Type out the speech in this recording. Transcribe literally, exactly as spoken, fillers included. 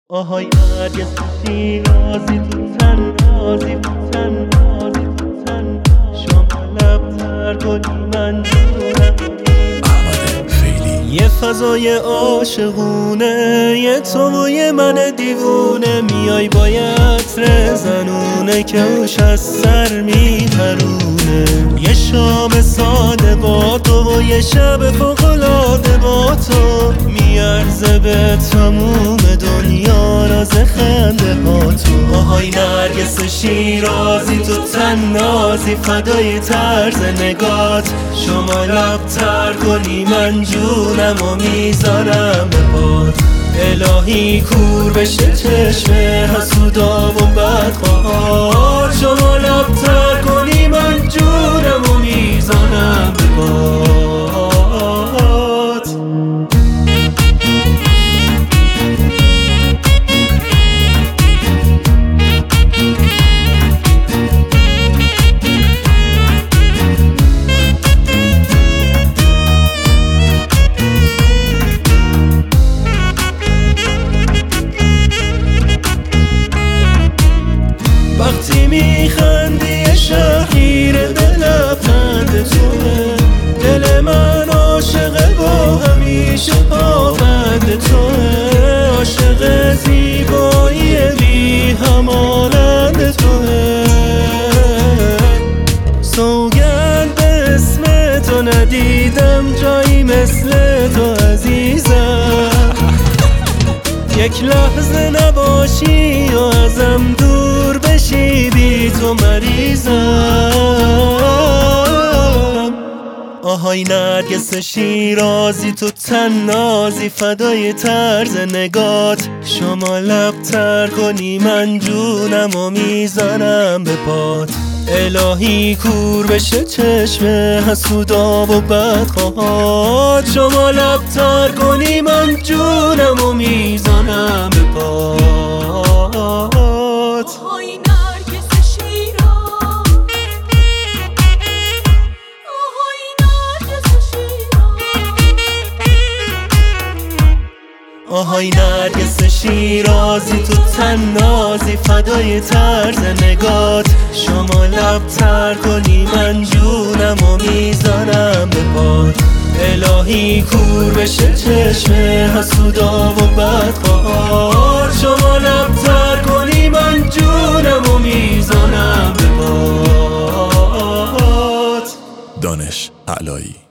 آهای نرگس شیرازی تو تنازی تو تنازی تو تن شما لب تر کنی من جونم یه فضای عاشقونه یه تو و یه من دیوونه میای با عطر زنونه که اوش از سر میپرونه یه شام ساده با تو و یه شب فوق‌العاده با تو میارزه به تموم دنیا راز خنده ها تو آهای نرگس شیرازی تو تنازی فدای طرز نگات شما لب تر کنی من جونم و میذارم به پات الهی کور بشه چشم حسودا و بدخواه شما لب تر کنی من جونم و میذارم به پات وقتی میخندی شهیر دل لبخند توه دل من عاشقه و همیشه پابند توه عاشق زیبایی بی همانند توه سوگند به اسم تو ندیدم جایی مثل تو عزیزم یک لحظه نباشی و ازم دور بشی بی تو مریضم آهای نرگس شیرازی تو تنازی فدای طرز نگات شما لب تر کنی من جونم و میزنم به پات الهی کور بشه چشم حسودا و بدخواهات شما لب تر کنی من جونم و میزنم به پات آهای نرگس شیراز آهای نرگس شیراز آهای نرگس شیرازی تو تنازی فدای طرز نگات شما لب تر کنی من جونم و میزنم به پات الهی کور بشه چشم حسودا و بدخواه شما لب تر کنی من جونم و میزنم به پات دانش علایی.